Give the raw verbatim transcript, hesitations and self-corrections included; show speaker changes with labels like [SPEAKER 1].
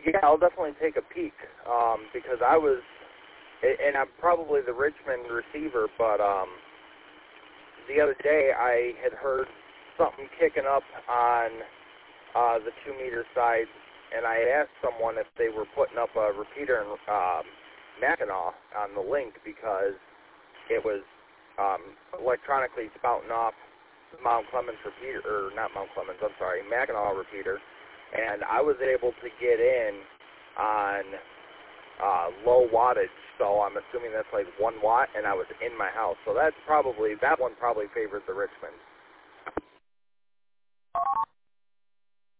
[SPEAKER 1] Yeah, I'll definitely take a peek um, because I was, and I'm probably the Richmond receiver, but um, the other day I had heard something kicking up on uh, the two-meter side, and I asked someone if they were putting up a repeater in um, Mackinac on the link because it was um, electronically spouting off Mount Clemens repeater, or not Mount Clemens, I'm sorry, Mackinac repeater, and I was able to get in on uh, low wattage, so I'm assuming that's like one watt, and I was in my house. So that's probably, that one probably favors the Richmond.